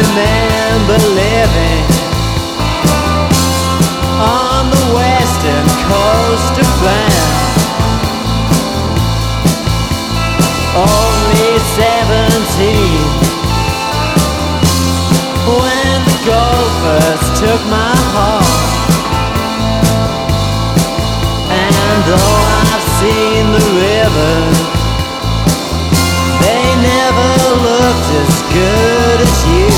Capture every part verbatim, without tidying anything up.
remember living on the western coast of France. Only seventeen when the gold first took my heart. And though I've seen the rivers, they never looked as good as you.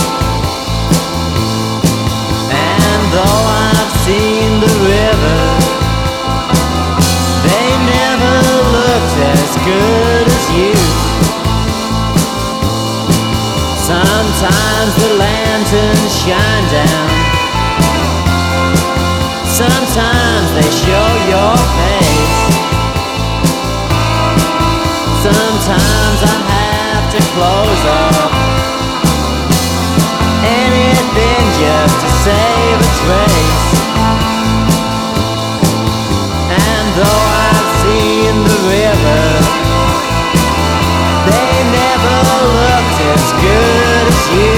And though I've seen the rivers, they never looked as good as you. Sometimes the lanterns shine down, sometimes they show your face. Sometimes I have to close up anything just to save a trace. And though I've seen the river, they never looked as good as you.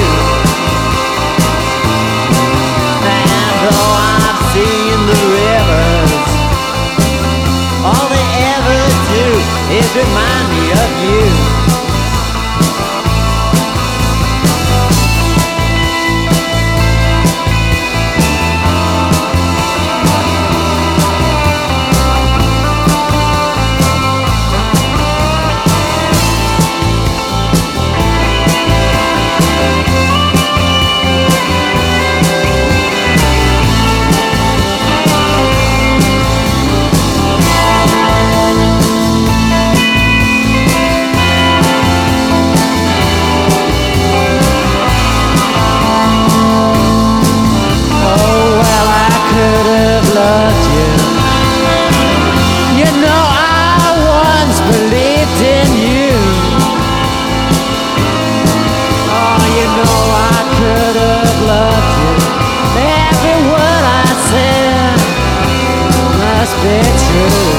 And though I've seen the rivers, all they ever do is remind me of you. Every word I said must be true.